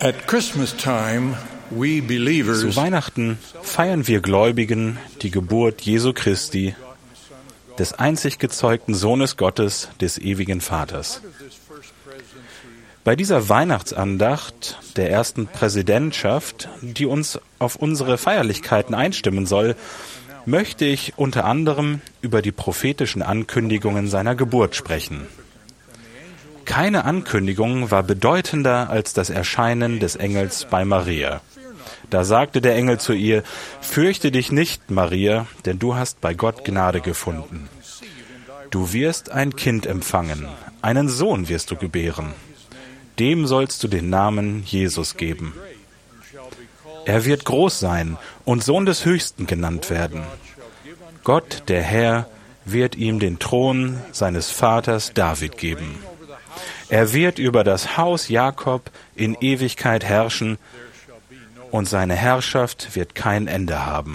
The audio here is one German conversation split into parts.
At Christmas time, we believers Zu Weihnachten feiern wir Gläubigen die Geburt Jesu Christi, des einzig gezeugten Sohnes Gottes, des ewigen Vaters. Bei dieser Weihnachtsandacht der ersten Präsidentschaft, die uns auf unsere Feierlichkeiten einstimmen soll, möchte ich unter anderem über die prophetischen Ankündigungen seiner Geburt sprechen. Keine Ankündigung war bedeutender als das Erscheinen des Engels bei Maria. Da sagte der Engel zu ihr: Fürchte dich nicht, Maria, denn du hast bei Gott Gnade gefunden. Du wirst ein Kind empfangen, einen Sohn wirst du gebären. Dem sollst du den Namen Jesus geben. Er wird groß sein und Sohn des Höchsten genannt werden. Gott, der Herr, wird ihm den Thron seines Vaters David geben. Er wird über das Haus Jakob in Ewigkeit herrschen, und seine Herrschaft wird kein Ende haben.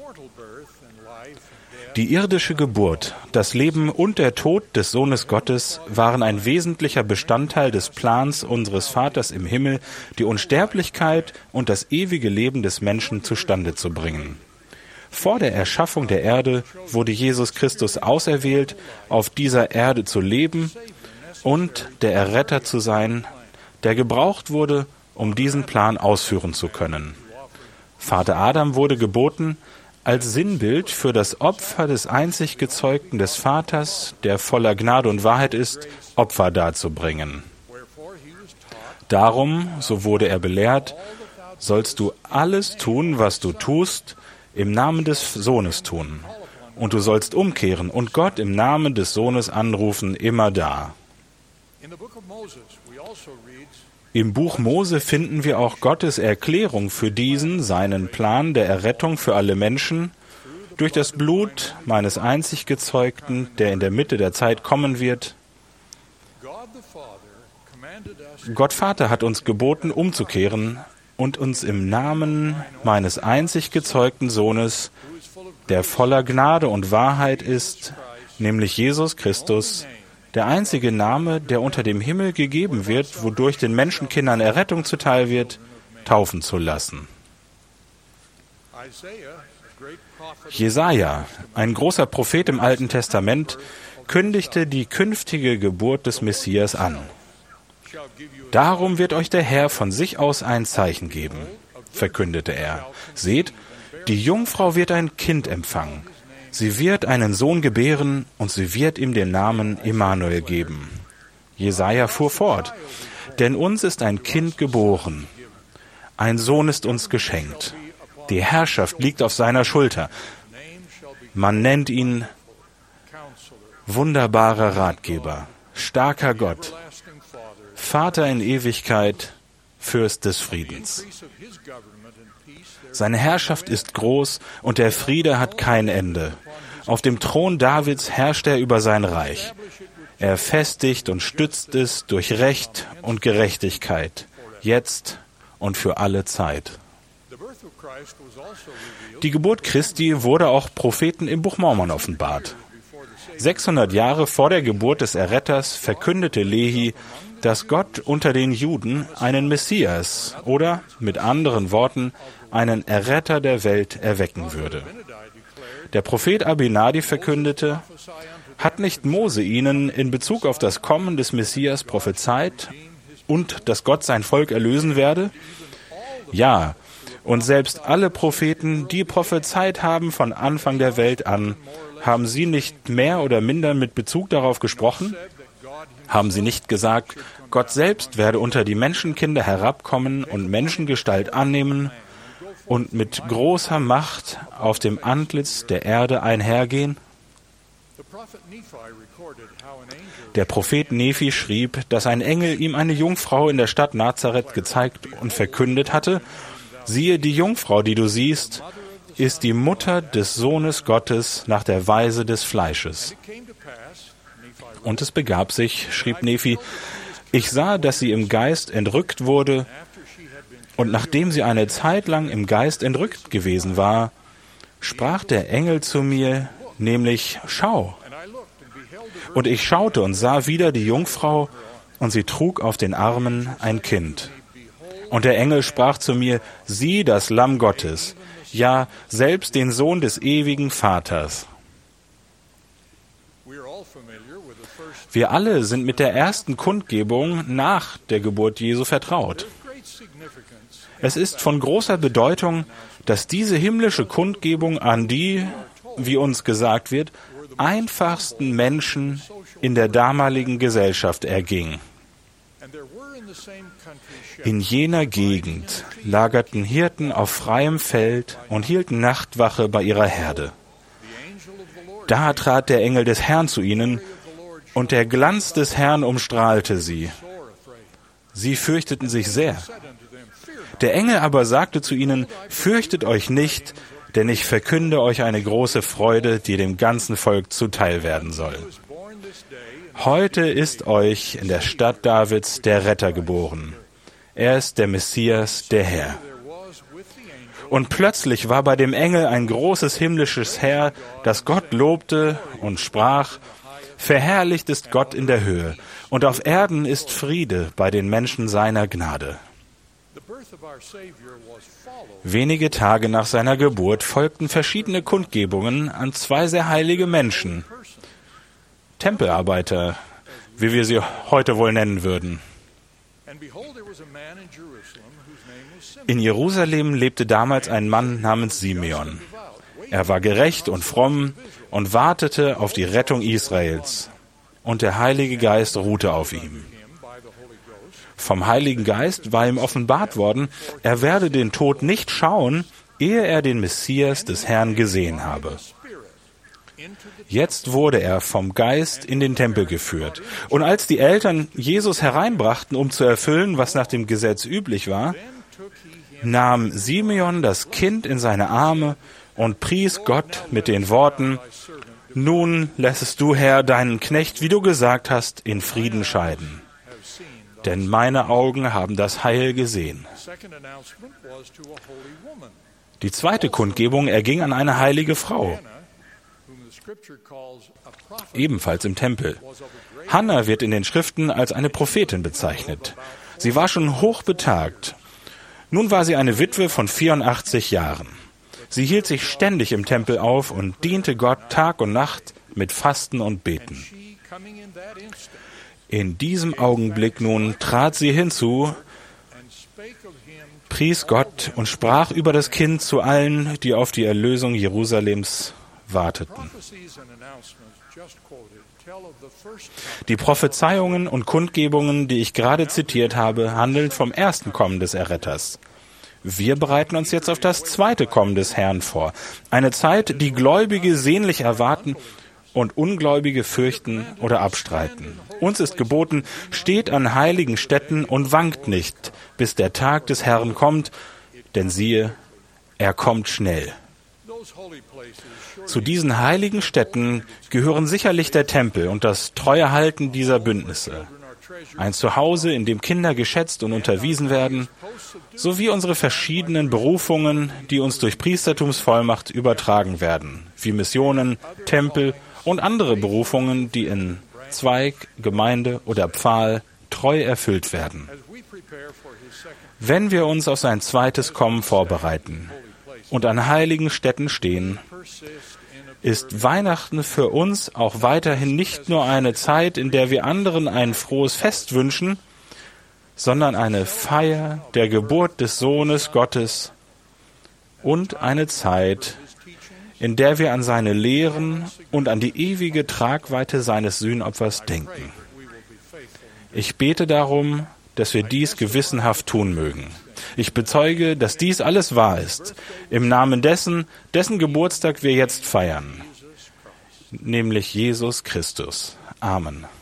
Die irdische Geburt, das Leben und der Tod des Sohnes Gottes waren ein wesentlicher Bestandteil des Plans unseres Vaters im Himmel, die Unsterblichkeit und das ewige Leben des Menschen zustande zu bringen. Vor der Erschaffung der Erde wurde Jesus Christus auserwählt, auf dieser Erde zu leben und der Erretter zu sein, der gebraucht wurde, um diesen Plan ausführen zu können. Vater Adam wurde geboten, als Sinnbild für das Opfer des einzig Gezeugten des Vaters, der voller Gnade und Wahrheit ist, Opfer darzubringen. Darum, so wurde er belehrt, sollst du alles tun, was du tust, im Namen des Sohnes tun. Und du sollst umkehren und Gott im Namen des Sohnes anrufen, immerdar. Im Buch Mose finden wir auch Gottes Erklärung für diesen, seinen Plan der Errettung für alle Menschen, durch das Blut meines einzig Gezeugten, der in der Mitte der Zeit kommen wird. Gott Vater hat uns geboten, umzukehren und uns im Namen meines einzig gezeugten Sohnes, der voller Gnade und Wahrheit ist, nämlich Jesus Christus, der einzige Name, der unter dem Himmel gegeben wird, wodurch den Menschenkindern Errettung zuteil wird, taufen zu lassen. Jesaja, ein großer Prophet im Alten Testament, kündigte die künftige Geburt des Messias an. Darum wird euch der Herr von sich aus ein Zeichen geben, verkündete er. Seht, die Jungfrau wird ein Kind empfangen. Sie wird einen Sohn gebären und sie wird ihm den Namen Immanuel geben. Jesaja fuhr fort: Denn uns ist ein Kind geboren, ein Sohn ist uns geschenkt. Die Herrschaft liegt auf seiner Schulter. Man nennt ihn wunderbarer Ratgeber, starker Gott, Vater in Ewigkeit, Fürst des Friedens. Seine Herrschaft ist groß und der Friede hat kein Ende. Auf dem Thron Davids herrscht er über sein Reich. Er festigt und stützt es durch Recht und Gerechtigkeit, jetzt und für alle Zeit. Die Geburt Christi wurde auch Propheten im Buch Mormon offenbart. 600 Jahre vor der Geburt des Erretters verkündete Lehi, dass Gott unter den Juden einen Messias oder, mit anderen Worten, einen Erretter der Welt erwecken würde. Der Prophet Abinadi verkündete: Hat nicht Mose ihnen in Bezug auf das Kommen des Messias prophezeit und dass Gott sein Volk erlösen werde? Ja, und selbst alle Propheten, die prophezeit haben von Anfang der Welt an, haben sie nicht mehr oder minder mit Bezug darauf gesprochen? Haben sie nicht gesagt, Gott selbst werde unter die Menschenkinder herabkommen und Menschengestalt annehmen und mit großer Macht auf dem Antlitz der Erde einhergehen? Der Prophet Nephi schrieb, dass ein Engel ihm eine Jungfrau in der Stadt Nazareth gezeigt und verkündet hatte: Siehe, die Jungfrau, die du siehst, ist die Mutter des Sohnes Gottes nach der Weise des Fleisches. Und es begab sich, schrieb Nephi, ich sah, dass sie im Geist entrückt wurde, und nachdem sie eine Zeit lang im Geist entrückt gewesen war, sprach der Engel zu mir, nämlich: Schau. Und ich schaute und sah wieder die Jungfrau, und sie trug auf den Armen ein Kind. Und der Engel sprach zu mir, sieh das Lamm Gottes, ja, selbst den Sohn des ewigen Vaters. Wir alle sind mit der ersten Kundgebung nach der Geburt Jesu vertraut. Es ist von großer Bedeutung, dass diese himmlische Kundgebung an die, wie uns gesagt wird, einfachsten Menschen in der damaligen Gesellschaft erging. In jener Gegend lagerten Hirten auf freiem Feld und hielten Nachtwache bei ihrer Herde. Da trat der Engel des Herrn zu ihnen, und der Glanz des Herrn umstrahlte sie. Sie fürchteten sich sehr. Der Engel aber sagte zu ihnen, fürchtet euch nicht, denn ich verkünde euch eine große Freude, die dem ganzen Volk zuteil werden soll. Heute ist euch in der Stadt Davids der Retter geboren. Er ist der Messias, der Herr. Und plötzlich war bei dem Engel ein großes himmlisches Heer, das Gott lobte und sprach, verherrlicht ist Gott in der Höhe, und auf Erden ist Friede bei den Menschen seiner Gnade. Wenige Tage nach seiner Geburt folgten verschiedene Kundgebungen an zwei sehr heilige Menschen, Tempelarbeiter, wie wir sie heute wohl nennen würden. In Jerusalem lebte damals ein Mann namens Simeon. Er war gerecht und fromm und wartete auf die Rettung Israels. Und der Heilige Geist ruhte auf ihm. Vom Heiligen Geist war ihm offenbart worden, er werde den Tod nicht schauen, ehe er den Messias des Herrn gesehen habe. Jetzt wurde er vom Geist in den Tempel geführt. Und als die Eltern Jesus hereinbrachten, um zu erfüllen, was nach dem Gesetz üblich war, nahm Simeon das Kind in seine Arme und pries Gott mit den Worten, nun lässest du, Herr, deinen Knecht, wie du gesagt hast, in Frieden scheiden. Denn meine Augen haben das Heil gesehen. Die zweite Kundgebung erging an eine heilige Frau, ebenfalls im Tempel. Hannah wird in den Schriften als eine Prophetin bezeichnet. Sie war schon hochbetagt. Nun war sie eine Witwe von 84 Jahren. Sie hielt sich ständig im Tempel auf und diente Gott Tag und Nacht mit Fasten und Beten. In diesem Augenblick nun trat sie hinzu, pries Gott und sprach über das Kind zu allen, die auf die Erlösung Jerusalems warteten. Die Prophezeiungen und Kundgebungen, die ich gerade zitiert habe, handeln vom ersten Kommen des Erretters. Wir bereiten uns jetzt auf das zweite Kommen des Herrn vor. Eine Zeit, die Gläubige sehnlich erwarten und Ungläubige fürchten oder abstreiten. Uns ist geboten, steht an heiligen Stätten und wankt nicht, bis der Tag des Herrn kommt, denn siehe, er kommt schnell. Zu diesen heiligen Stätten gehören sicherlich der Tempel und das treue Halten dieser Bündnisse. Ein Zuhause, in dem Kinder geschätzt und unterwiesen werden, sowie unsere verschiedenen Berufungen, die uns durch Priestertumsvollmacht übertragen werden, wie Missionen, Tempel und andere Berufungen, die in Zweig, Gemeinde oder Pfahl treu erfüllt werden. Wenn wir uns auf sein zweites Kommen vorbereiten und an heiligen Stätten stehen, ist Weihnachten für uns auch weiterhin nicht nur eine Zeit, in der wir anderen ein frohes Fest wünschen, sondern eine Feier der Geburt des Sohnes Gottes und eine Zeit, in der wir an seine Lehren und an die ewige Tragweite seines Sühnopfers denken. Ich bete darum, dass wir dies gewissenhaft tun mögen. Ich bezeuge, dass dies alles wahr ist, im Namen dessen Geburtstag wir jetzt feiern, nämlich Jesus Christus. Amen.